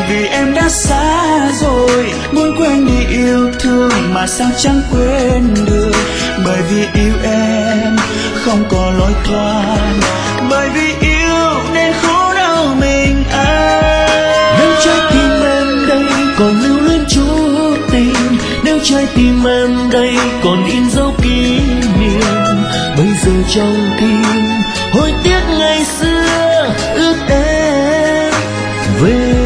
vì em đã xa rồi, muốn quên đi yêu thương mà sao chẳng quên được. Bởi vì yêu em không có lối thoát, bởi vì yêu nên khổ đau mình anh. Nếu trái tim em đây còn lưu luyến chút tình, nếu trái tim em đây còn in dấu kỷ niệm, bây giờ trong tim hối tiếc ngày xưa ước em về.